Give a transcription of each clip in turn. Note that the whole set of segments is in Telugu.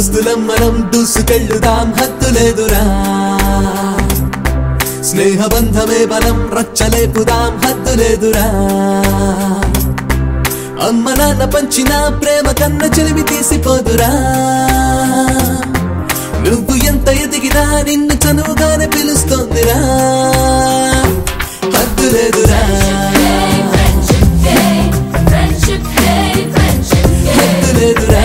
దోస్తులం మనం దూసుకెళ్ళుదాం హద్దులేదురా స్నేహబంధమే బలం రచ్చలేపుదాం హద్దులేదురా అమ్మ నాన్న పంచిన ప్రేమ కన్న చెలిమి తీసిపోదురా నువ్వు ఎంత ఎదిగినా నిన్ను చనువుగానే పిలుస్తోందిరా హద్దులేదురా హద్దులేదురా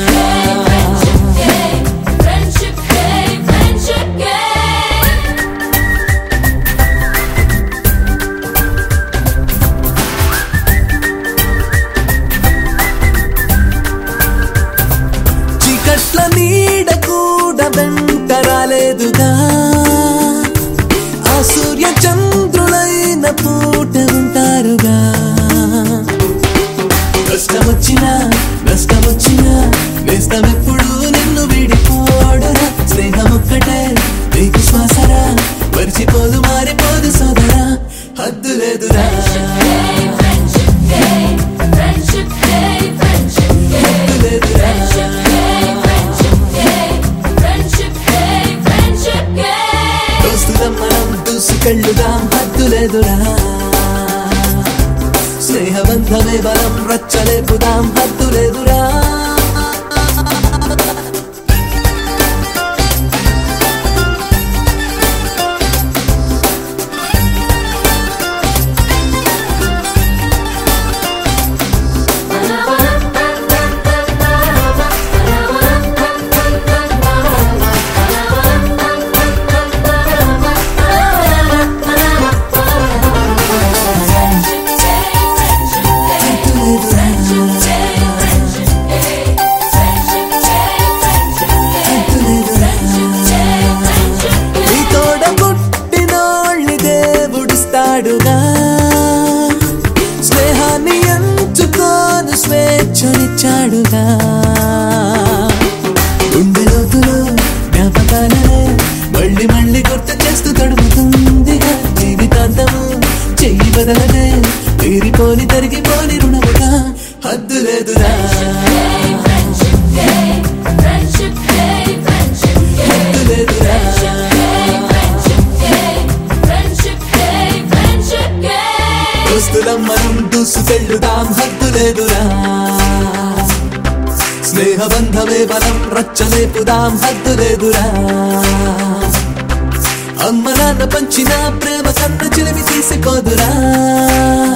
చీకట్ల నీడ కూడా వెంట రాలేదుగా ఆ సూర్య చంద్రులైన పూట ఉంటారుగా కష్టమొచ్చినా నష్టమొచ్చినా నేస్తమెప్పుడు నిన్ను విడిపోడురా స్నేహం ఒక్కటే నీకు శ్వాసరా మరిచిపోదు మారిపోదు సోదరా హద్దులేదురా హద్దులేదురా దోస్తులం మనం దూసుకెళ్ళుదాం హద్దులేదురా స్నేహబంధమే బలం రచ్చలేపుదాం హద్దులేదురా స్నేహాన్ని ఎంచుకోను స్వేచ్ఛనిచ్చాడుగా గుండె లోతులో జ్ఞాపకాలనే మళ్ళీ మళ్ళీ గుర్తు చేస్తూ తడుముతుందిగా జీవితాంతము చెయ్యి బదలనే తీరిపోని తరిగిపోని రుణముగా హద్దులేదురా హద్దులేదురా దోస్తులం మనం దూసుకెళ్ళుదాం హద్దులేదురా స్నేహబంధమే బలం రచ్చలేపుదాం హద్దులేదురా అమ్మ నాన్న పంచిన ప్రేమ కన్న చెలిమి తీసిపోదురా